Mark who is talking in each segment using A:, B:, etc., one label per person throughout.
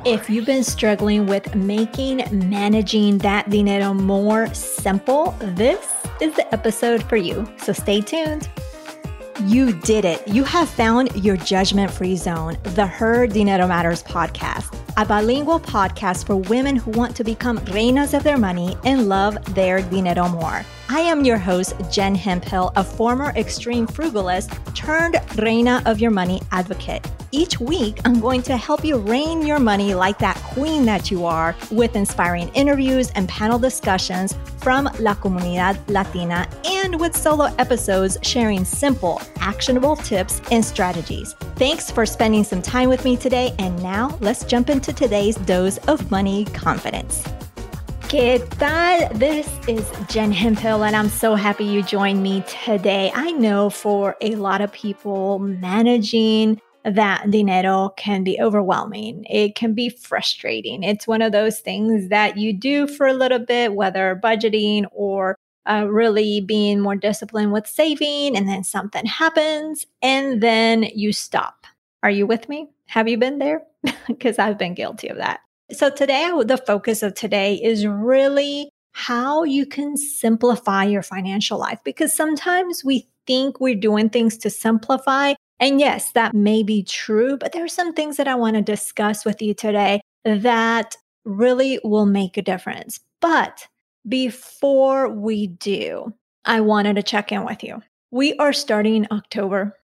A: If you've been struggling with managing that dinero more simple, this is the episode for you. So stay tuned. You did it. You have found your judgment-free zone, the Her Dinero Matters podcast, a bilingual podcast for women who want to become reinas of their money and love their dinero more. I am your host, Jen Hemphill, a former extreme frugalist turned reina of your money advocate. Each week, I'm going to help you reign your money like that queen that you are with inspiring interviews and panel discussions from La Comunidad Latina and with solo episodes sharing simple, actionable tips and strategies. Thanks for spending some time with me today. And now let's jump into today's dose of money confidence. ¿Qué tal? This is Jen Hemphill, and I'm so happy you joined me today. I know for a lot of people, managing that dinero can be overwhelming. It can be frustrating. It's one of those things that you do for a little bit, whether budgeting or really being more disciplined with saving, and then something happens and then you stop. Are you with me? Have you been there? Because I've been guilty of that. So today, the focus of today is really how you can simplify your financial life, because sometimes we think we're doing things to simplify. And yes, that may be true, but there are some things that I want to discuss with you today that really will make a difference. But before we do, I wanted to check in with you. We are starting October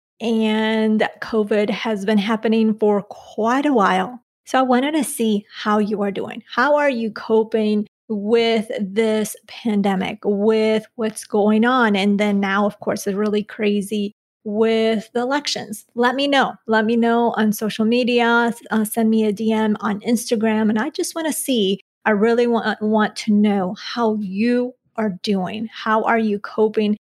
A: and COVID has been happening for quite a while. So I wanted to see how you are doing. How are you coping with this pandemic, with what's going on? And then now, of course, it's really crazy with the elections. Let me know. Let me know on social media. Send me a DM on Instagram. And I just want to see, I really want to know how you are doing. How are you coping?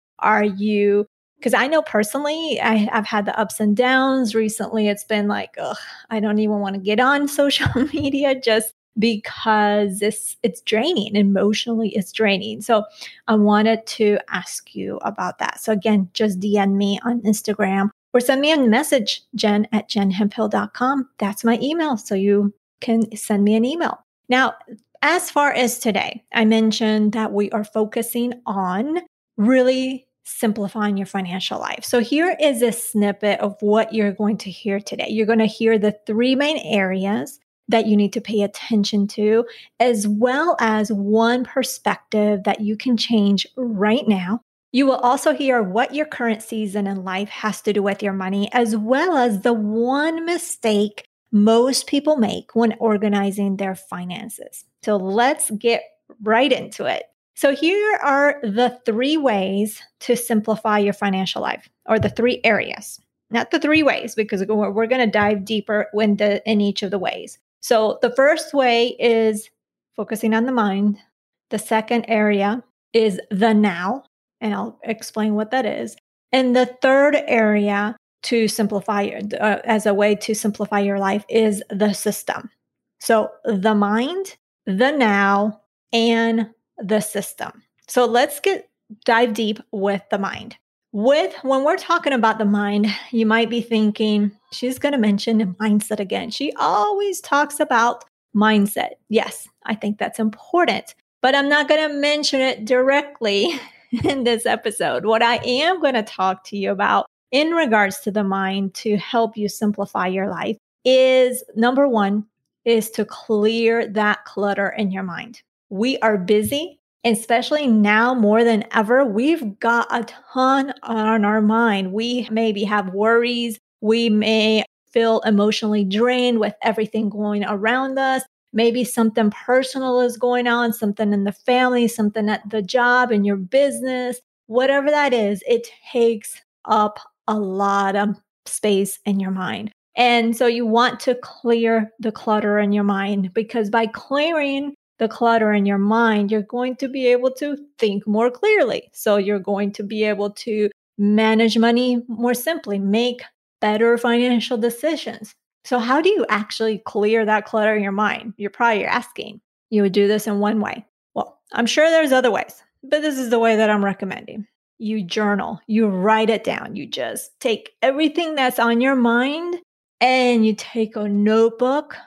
A: Because I know personally, I've had the ups and downs. Recently, it's been like, I don't even want to get on social media just because it's draining. Emotionally, it's draining. So I wanted to ask you about that. So again, just DM me on Instagram or send me a message, jen@jenhemphill.com. That's my email. So you can send me an email. Now, as far as today, I mentioned that we are focusing on really simplifying your financial life. So here is a snippet of what you're going to hear today. You're going to hear the three main areas that you need to pay attention to, as well as one perspective that you can change right now. You will also hear what your current season in life has to do with your money, as well as the one mistake most people make when organizing their finances. So let's get right into it. So here are the three ways to simplify your financial life, or the three areas. Not the three ways, because we're going to dive deeper in each of the ways. So the first way is focusing on the mind. The second area is the now, and I'll explain what that is. And the third area to simplify as a way to simplify your life is the system. So the mind, the now, and the system. So let's dive deep with the mind. When we're talking about the mind, you might be thinking, she's going to mention mindset again. She always talks about mindset. Yes, I think that's important, but I'm not going to mention it directly in this episode. What I am going to talk to you about in regards to the mind to help you simplify your life is, number one, is to clear that clutter in your mind. We are busy, especially now more than ever. We've got a ton on our mind. We maybe have worries. We may feel emotionally drained with everything going around us. Maybe something personal is going on, something in the family, something at the job, in your business, whatever that is, it takes up a lot of space in your mind. And so you want to clear the clutter in your mind, because by clearing the clutter in your mind, you're going to be able to think more clearly. So you're going to be able to manage money more simply, make better financial decisions. So how do you actually clear that clutter in your mind? You're probably asking. You would do this in one way. Well, I'm sure there's other ways, but this is the way that I'm recommending. You journal, you write it down. You just take everything that's on your mind and you take a notebook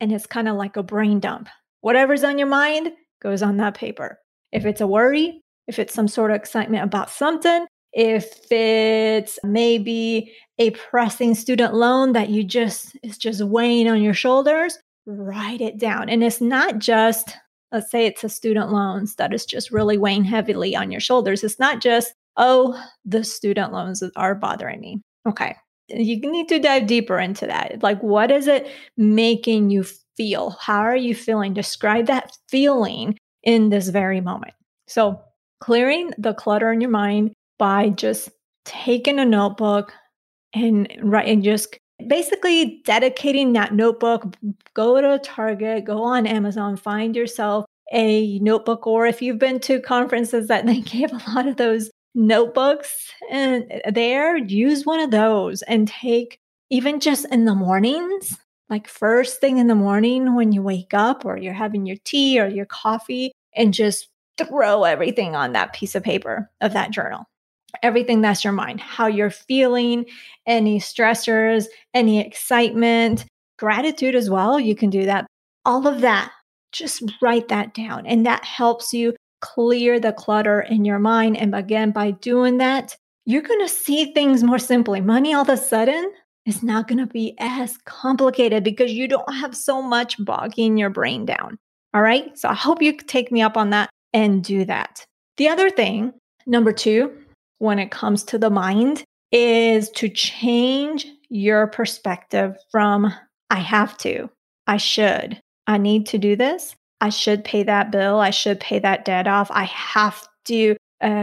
A: and it's kind of like a brain dump. Whatever's on your mind goes on that paper. If it's a worry, if it's some sort of excitement about something, if it's maybe a pressing student loan that is just weighing on your shoulders, write it down. And it's not just, let's say it's a student loans that is just really weighing heavily on your shoulders. It's not just, oh, the student loans are bothering me. Okay. You need to dive deeper into that. Like, what is it making you feel? How are you feeling? Describe that feeling in this very moment. So, clearing the clutter in your mind by just taking a notebook and just basically dedicating that notebook. Go to Target, go on Amazon, find yourself a notebook, or if you've been to conferences that they give a lot of those notebooks and there, use one of those and take, even just in the mornings, like first thing in the morning when you wake up or you're having your tea or your coffee, and just throw everything on that piece of paper of that journal. Everything that's your mind, how you're feeling, any stressors, any excitement, gratitude as well. You can do that. All of that, just write that down. And that helps you clear the clutter in your mind. And again, by doing that, you're going to see things more simply. Money all of a sudden is not going to be as complicated because you don't have so much bogging your brain down. All right. So I hope you take me up on that and do that. The other thing, number 2, when it comes to the mind, is to change your perspective from I have to, I should, I need to do this, I should pay that bill, I should pay that debt off, I have to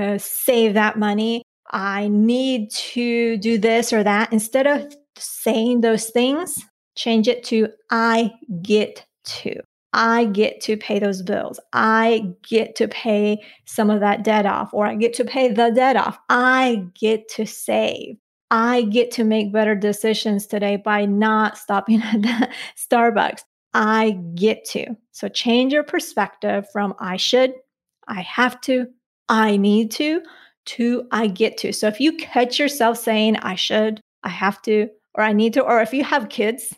A: save that money, I need to do this or that. Instead of saying those things, change it to I get to. I get to pay those bills. I get to pay some of that debt off, or I get to pay the debt off. I get to save. I get to make better decisions today by not stopping at the Starbucks. I get to. So change your perspective from I should, I have to, I need to I get to. So if you catch yourself saying I should, I have to, or I need to, or if you have kids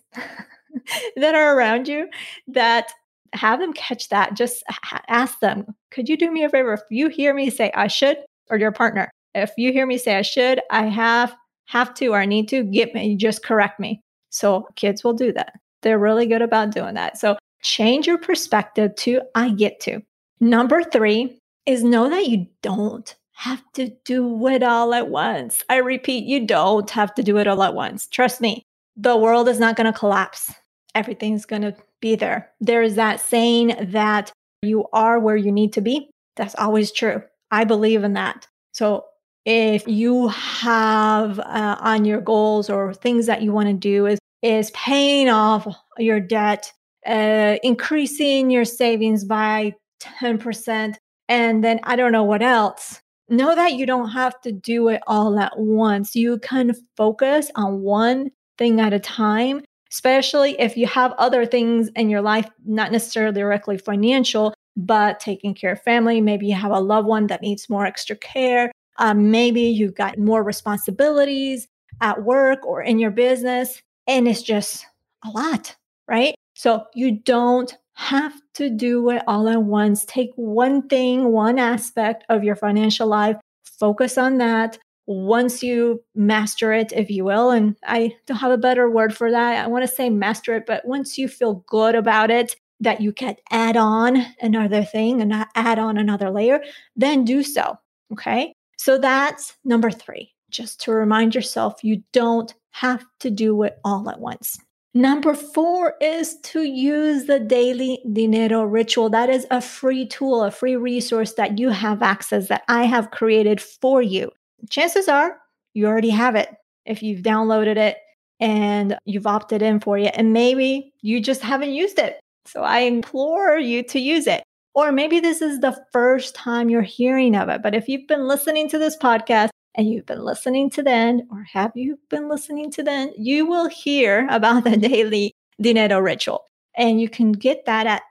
A: that are around you, that have them catch that. Just ask them, could you do me a favor? If you hear me say I should, or your partner, if you hear me say I should, I have to, or I need to, get me, just correct me. So kids will do that. They're really good about doing that. So change your perspective to I get to. Number 3 is know that you don't have to do it all at once. I repeat, you don't have to do it all at once. Trust me, the world is not going to collapse. Everything's going to be there. There is that saying that you are where you need to be. That's always true. I believe in that. So if you have on your goals or things that you want to do is paying off your debt, increasing your savings by 10%, and then I don't know what else. Know that you don't have to do it all at once. You can focus on one thing at a time, especially if you have other things in your life, not necessarily directly financial, but taking care of family. Maybe you have a loved one that needs more extra care. Maybe you've got more responsibilities at work or in your business, and it's just a lot, right? So you don't have to do it all at once. Take one thing, one aspect of your financial life, focus on that. Once you master it, if you will, and I don't have a better word for that. I want to say master it, but once you feel good about it, that you can add on another thing and not add on another layer, then do so. Okay. So that's number 3, just to remind yourself you don't have to do it all at once. Number 4 is to use the Daily Dinero Ritual. That is a free tool, a free resource that you have access, that I have created for you. Chances are you already have it if you've downloaded it and you've opted in for it, and maybe you just haven't used it. So I implore you to use it. Or maybe this is the first time you're hearing of it. But if you've been listening to this podcast and you've been listening to the end, or have you been listening to the end, you will hear about the Daily Dinero Ritual. And you can get that at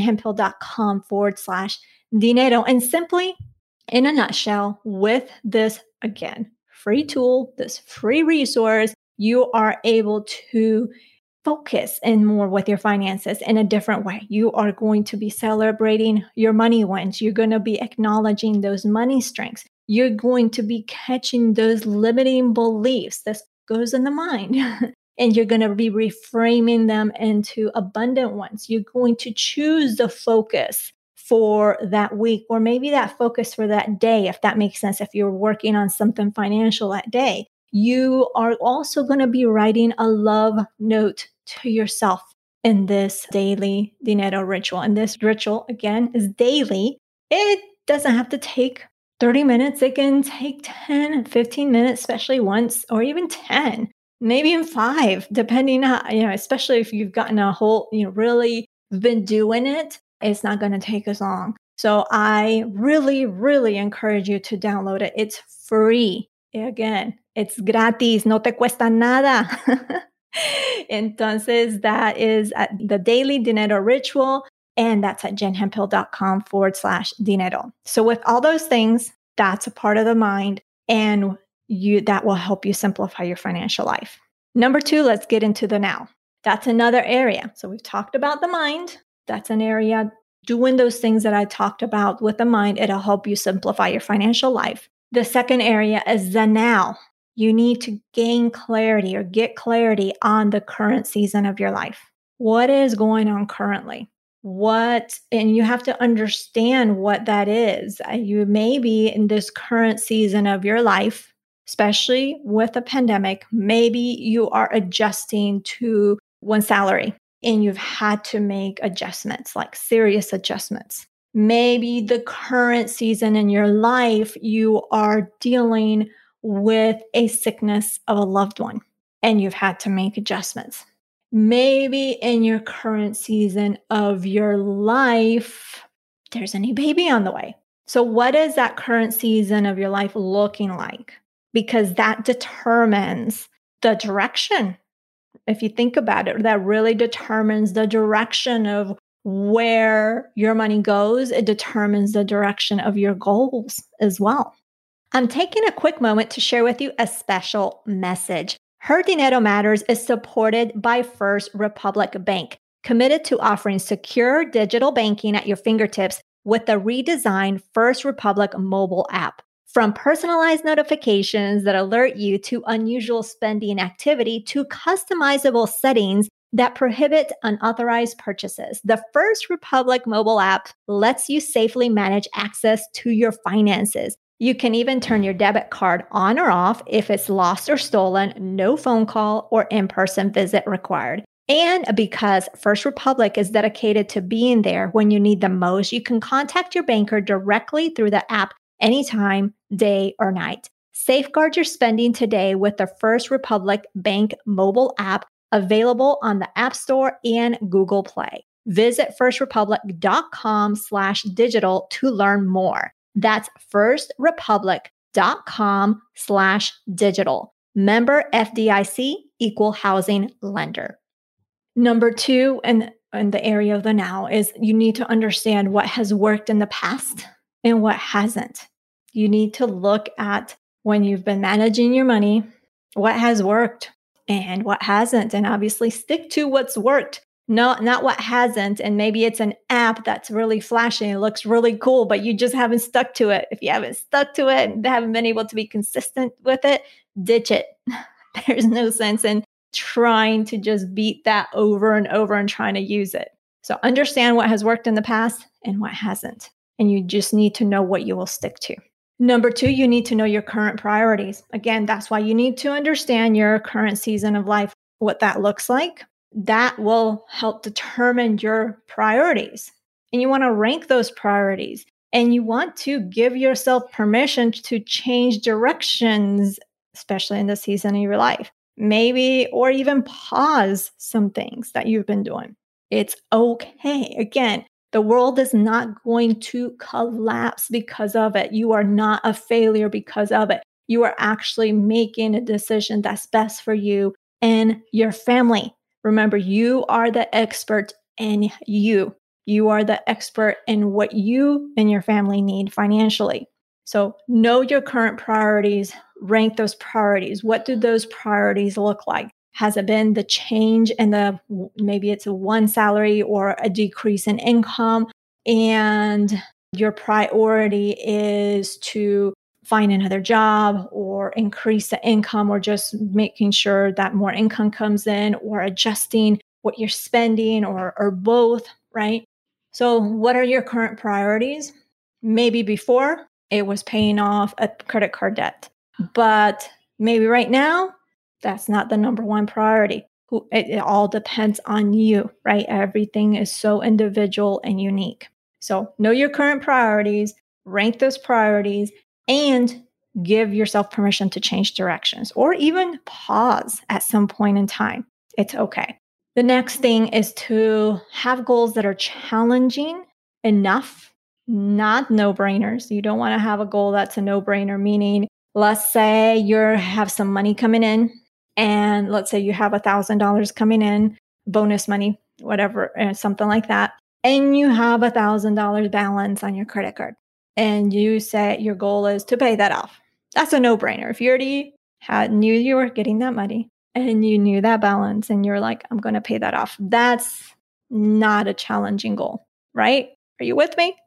A: jenhemphill.com/dinero. And simply, in a nutshell, with this, again, free tool, this free resource, you are able to focus and more with your finances in a different way. You are going to be celebrating your money wins. You're going to be acknowledging those money strengths. You're going to be catching those limiting beliefs that goes in the mind. And you're going to be reframing them into abundant ones. You're going to choose the focus for that week, or maybe that focus for that day, if that makes sense. If you're working on something financial that day, you are also going to be writing a love note to yourself in this daily dinero ritual. And this ritual, again, is daily. It doesn't have to take 30 minutes. It can take 10, 15 minutes, especially once, or even 10, maybe even 5, depending on, especially if you've gotten a whole, really been doing it, it's not going to take as long. So I really, really encourage you to download it. It's free. Again, it's gratis, no te cuesta nada. Entonces, that is at the Daily Dinero Ritual, and that's at jenhemphill.com/dinero. So with all those things, that's a part of the mind, and that will help you simplify your financial life. Number 2, let's get into the now. That's another area. So we've talked about the mind. That's an area. Doing those things that I talked about with the mind, it'll help you simplify your financial life. The second area is the now. You need to gain clarity or get clarity on the current season of your life. What is going on currently? And you have to understand what that is. You may be in this current season of your life, especially with a pandemic. Maybe you are adjusting to one salary and you've had to make adjustments, like serious adjustments. Maybe the current season in your life, you are dealing with a sickness of a loved one and you've had to make adjustments. Maybe in your current season of your life, there's a new baby on the way. So what is that current season of your life looking like? Because that determines the direction. If you think about it, that really determines the direction of where your money goes. It determines the direction of your goals as well. I'm taking a quick moment to share with you a special message. Her Dinero Matters is supported by First Republic Bank, committed to offering secure digital banking at your fingertips with the redesigned First Republic mobile app. From personalized notifications that alert you to unusual spending activity to customizable settings that prohibit unauthorized purchases, the First Republic mobile app lets you safely manage access to your finances. You can even turn your debit card on or off if it's lost or stolen, no phone call or in-person visit required. And because First Republic is dedicated to being there when you need them most, you can contact your banker directly through the app anytime, day or night. Safeguard your spending today with the First Republic Bank mobile app, available on the App Store and Google Play. Visit firstrepublic.com/digital to learn more. That's firstrepublic.com/digital. Member FDIC, equal housing lender. Number 2, in the area of the now, is you need to understand what has worked in the past and what hasn't. You need to look at, when you've been managing your money, what has worked and what hasn't, and obviously stick to what's worked. No, not what hasn't. And maybe it's an app that's really flashy and it looks really cool, but you just haven't stuck to it. If you haven't stuck to it and haven't been able to be consistent with it, ditch it. There's no sense in trying to just beat that over and over and trying to use it. So understand what has worked in the past and what hasn't. And you just need to know what you will stick to. Number 2, you need to know your current priorities. Again, that's why you need to understand your current season of life, what that looks like. That will help determine your priorities. And you want to rank those priorities. And you want to give yourself permission to change directions, especially in the season of your life. Maybe, or even pause some things that you've been doing. It's okay. Again, the world is not going to collapse because of it. You are not a failure because of it. You are actually making a decision that's best for you and your family. Remember, you are the expert in you. You are the expert in what you and your family need financially. So know your current priorities, rank those priorities. What do those priorities look like? Has it been the change in maybe it's a one salary or a decrease in income, and your priority is to find another job or increase the income, or just making sure that more income comes in, or adjusting what you're spending, or both, right? So what are your current priorities? Maybe before it was paying off a credit card debt, but maybe right now that's not the number one priority. It all depends on you, right? Everything is so individual and unique. So know your current priorities, rank those priorities, and give yourself permission to change directions or even pause at some point in time. It's okay. The next thing is to have goals that are challenging enough, not no-brainers. You don't want to have a goal that's a no-brainer, meaning let's say you have some money coming in, and let's say you have $1,000 coming in, bonus money, whatever, something like that, and you have $1,000 balance on your credit card, and you say your goal is to pay that off. That's a no-brainer. If you already knew you were getting that money and you knew that balance and you're like, I'm going to pay that off, that's not a challenging goal, right? Are you with me?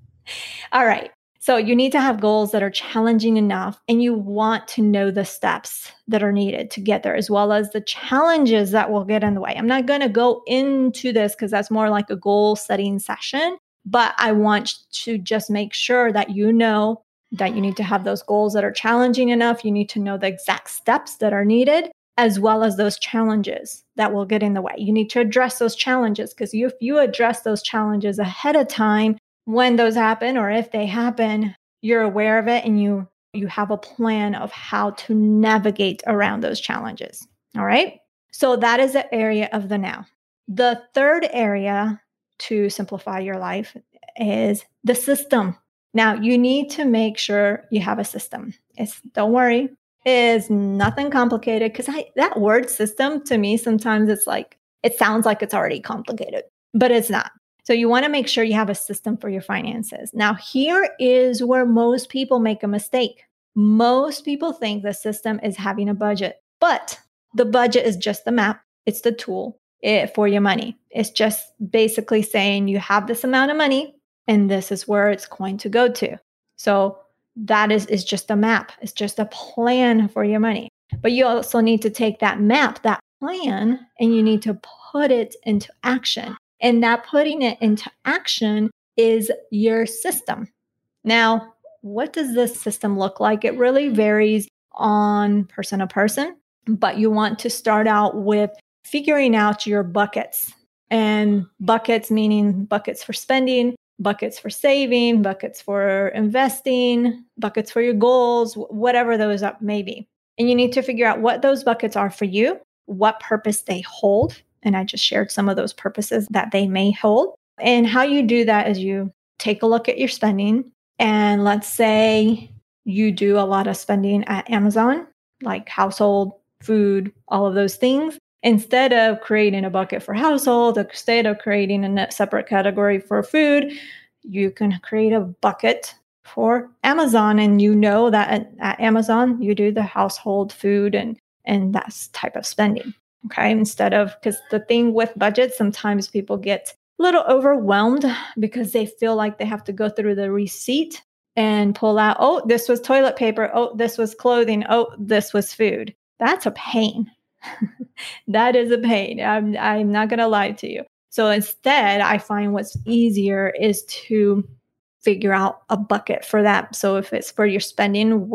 A: All right. So you need to have goals that are challenging enough, and you want to know the steps that are needed to get there, as well as the challenges that will get in the way. I'm not going to go into this because that's more like a goal setting session, but I want to just make sure that you know that you need to have those goals that are challenging enough. You need to know the exact steps that are needed, as well as those challenges that will get in the way. You need to address those challenges, because if you address those challenges ahead of time, when those happen, or if they happen, you're aware of it and you have a plan of how to navigate around those challenges. All right. So that is the area of the now. The third area to simplify your life is the system. Now, you need to make sure you have a system. Don't worry, it's nothing complicated, because that word system, to me, sometimes it sounds like it's already complicated, but it's not. So you want to make sure you have a system for your finances. Now, here is where most people make a mistake. Most people think the system is having a budget, but the budget is just the map. It's the tool for your money. It's just basically saying you have this amount of money and this is where it's going to go to. So that is just a map. It's just a plan for your money. But you also need to take that map, that plan, and you need to put it into action. And that putting it into action is your system. Now, what does this system look like? It really varies on person to person, but you want to start out with figuring out your buckets. And buckets meaning buckets for spending, buckets for saving, buckets for investing, buckets for your goals, whatever those may be. And you need to figure out what those buckets are for you, what purpose they hold. And I just shared some of those purposes that they may hold. And how you do that is you take a look at your spending. And let's say you do a lot of spending at Amazon, like household, food, all of those things. Instead of creating a bucket for household, instead of creating a separate category for food, you can create a bucket for Amazon. And you know that at Amazon, you do the household, food, and that type of spending. Okay, because the thing with budgets, sometimes people get a little overwhelmed because they feel like they have to go through the receipt and pull out, oh, this was toilet paper. Oh, this was clothing. Oh, this was food. That's a pain. That is a pain. I'm not going to lie to you. So instead, I find what's easier is to figure out a bucket for that. So if it's for your spending,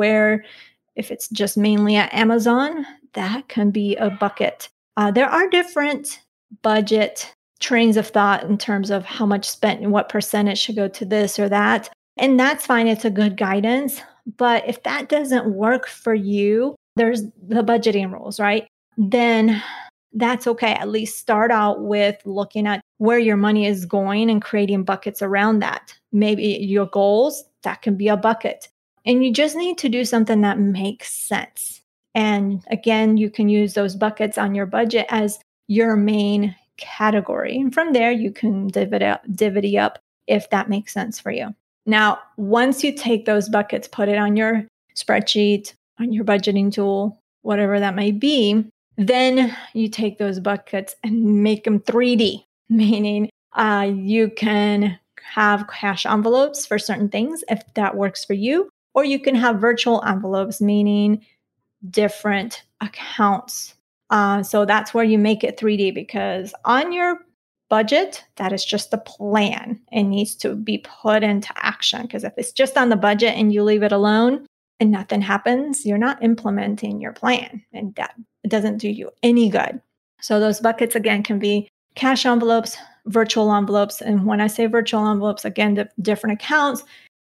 A: if it's just mainly at Amazon, that can be a bucket. There are different budget trains of thought in terms of how much spent and what percentage should go to this or that. And that's fine. It's a good guidance. But if that doesn't work for you, there's the budgeting rules, right? Then that's okay. At least start out with looking at where your money is going and creating buckets around that. Maybe your goals, that can be a bucket. And you just need to do something that makes sense. And again, you can use those buckets on your budget as your main category. And from there, you can divvy up if that makes sense for you. Now, once you take those buckets, put it on your spreadsheet, on your budgeting tool, whatever that may be, Then you take those buckets and make them 3D, meaning you can have cash envelopes for certain things if that works for you, or you can have virtual envelopes, meaning different accounts. So that's where you make it 3D, because on your budget, that is just a plan. It needs to be put into action, because if it's just on the budget and you leave it alone and nothing happens, you're not implementing your plan, and that doesn't do you any good. So those buckets, again, can be cash envelopes, virtual envelopes. And when I say virtual envelopes, again, the different accounts.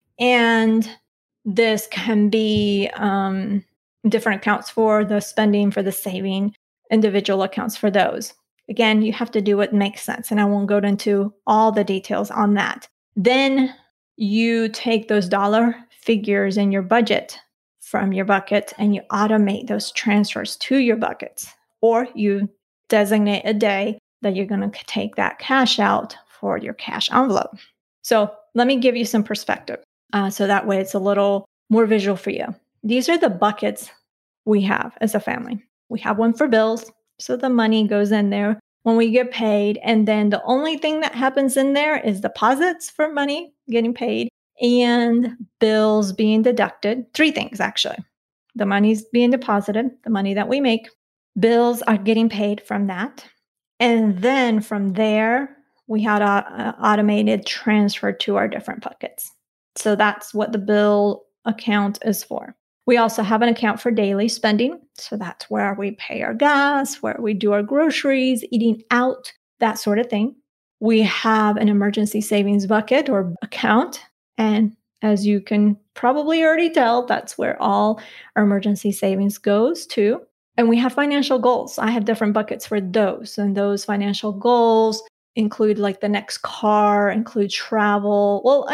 A: And this can be different accounts for the spending, for the saving, individual accounts for those. Again, you have to do what makes sense. And I won't go into all the details on that. Then you take those dollar figures in your budget from your bucket and you automate those transfers to your buckets, or you designate a day that you're going to take that cash out for your cash envelope. So let me give you some perspective. So that way it's a little more visual for you. These are the buckets we have as a family. We have one for bills. So the money goes in there when we get paid. And then the only thing that happens in there is deposits for money getting paid and bills being deducted. 3 things, actually. The money's being deposited, the money that we make. Bills are getting paid from that. And then from there, we had an automated transfer to our different buckets. So that's what the bill account is for. We also have an account for daily spending. So that's where we pay our gas, where we do our groceries, eating out, that sort of thing. We have an emergency savings bucket or account. And as you can probably already tell, that's where all our emergency savings goes to. And we have financial goals. I have different buckets for those. And those financial goals include like the next car, include travel. Well,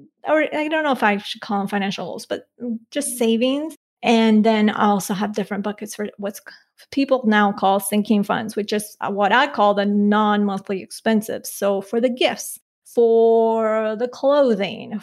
A: I don't know if I should call them financial goals, but just savings. And then I also have different buckets for what's people now call sinking funds, which is what I call the non-monthly expenses. So for the gifts, for the clothing,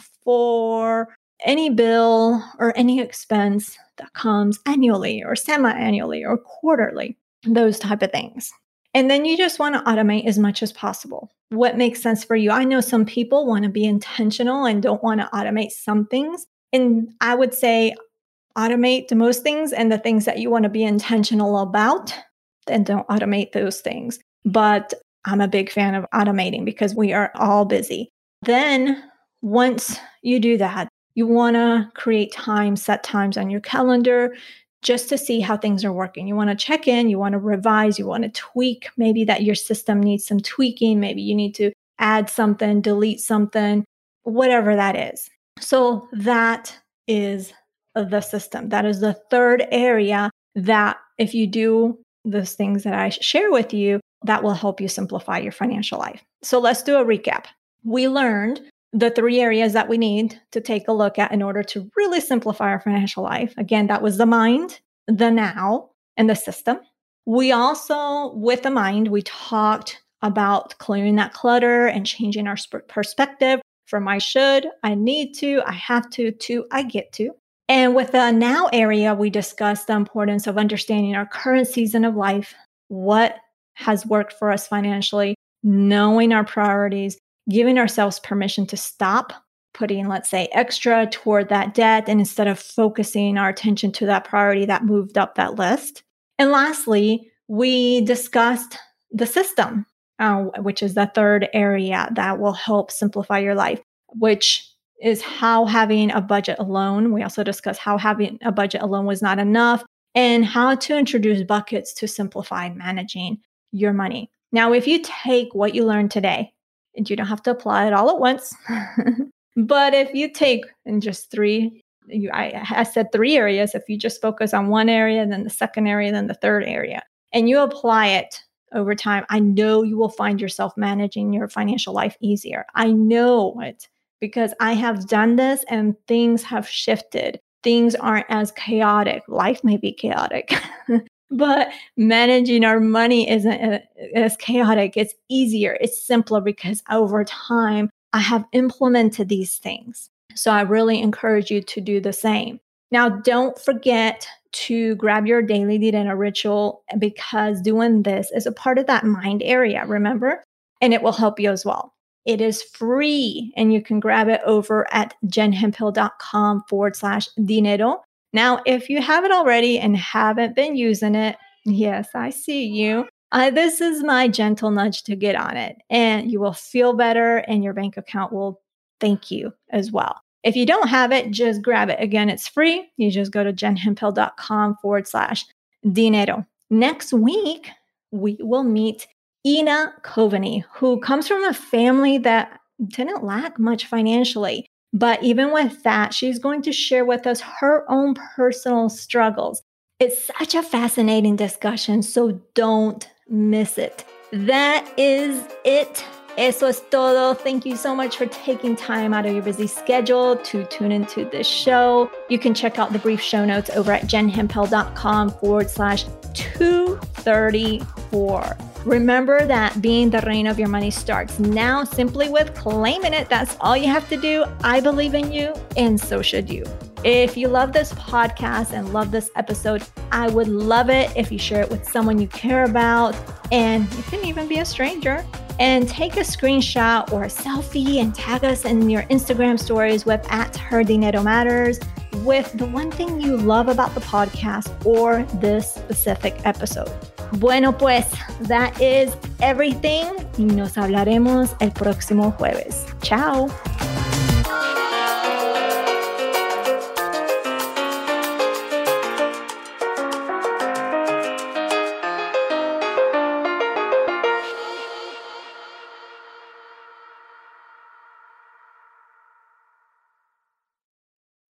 A: for any bill or any expense that comes annually or semi-annually or quarterly, those type of things. And then you just want to automate as much as possible. What makes sense for you? I know some people want to be intentional and don't want to automate some things. And I would say automate the most things, and the things that you want to be intentional about, then don't automate those things. But I'm a big fan of automating because we are all busy. Then once you do that, you want to create set times on your calendar just to see how things are working. You want to check in, you want to revise, you want to tweak, maybe that your system needs some tweaking. Maybe you need to add something, delete something, whatever that is. So that is the system. That is the third area that if you do those things that I share with you, that will help you simplify your financial life. So let's do a recap. We learned the 3 areas that we need to take a look at in order to really simplify our financial life. Again, that was the mind, the now, and the system. We also, with the mind, we talked about clearing that clutter and changing our perspective from I should, I need to, I have to I get to. And with the now area, we discussed the importance of understanding our current season of life, what has worked for us financially, knowing our priorities, giving ourselves permission to stop putting, let's say, extra toward that debt, and instead of focusing our attention to that priority that moved up that list. And lastly, we discussed the system, which is the third area that will help simplify your life, which is how having a budget alone. We also discussed how having a budget alone was not enough, and how to introduce buckets to simplify managing your money. Now, if you take what you learned today, and you don't have to apply it all at once, but if you take in just 3, I said 3 areas. If you just focus on one area, then the second area, then the third area, and you apply it over time, I know you will find yourself managing your financial life easier. I know it because I have done this and things have shifted. Things aren't as chaotic. Life may be chaotic, but managing our money isn't as chaotic. It's easier. It's simpler because over time, I have implemented these things. So I really encourage you to do the same. Now, don't forget to grab your daily dinero ritual because doing this is a part of that mind area, remember? And it will help you as well. It is free and you can grab it over at jenhemphill.com/dinero. Now, if you have it already and haven't been using it, yes, I see you. This is my gentle nudge to get on it, and you will feel better and your bank account will thank you as well. If you don't have it, just grab it. Again, it's free. You just go to jenhemphill.com/dinero. Next week, we will meet Ina Coveney, who comes from a family that didn't lack much financially. But even with that, she's going to share with us her own personal struggles. It's such a fascinating discussion, so don't miss it. That is it. Eso es todo. Thank you so much for taking time out of your busy schedule to tune into this show. You can check out the brief show notes over at jenhemphill.com/234. Remember that being the reign of your money starts now simply with claiming it. That's all you have to do. I believe in you, and so should you. If you love this podcast and love this episode, I would love it if you share it with someone you care about, and it can even be a stranger. And take a screenshot or a selfie and tag us in your Instagram stories with @HerDineroMatters with the one thing you love about the podcast or this specific episode. Bueno, pues, that is everything. Nos hablaremos el próximo jueves. Ciao.